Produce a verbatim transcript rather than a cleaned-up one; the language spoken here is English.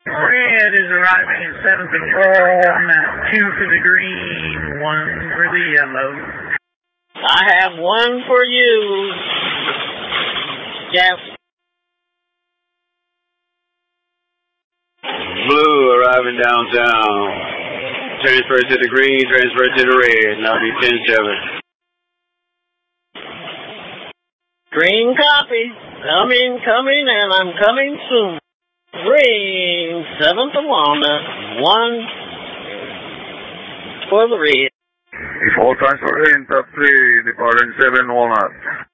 Red is arriving at seven for the walnut, two for the green, one for the yellow. I have one for you. Yes. Blue arriving downtown. Transfer to the green, transfer to the red. Now be ten seven. Green copy. Coming, coming, and I'm coming soon. Green, seven for walnut, one for the red. Default transfer in top three, departing seven walnut.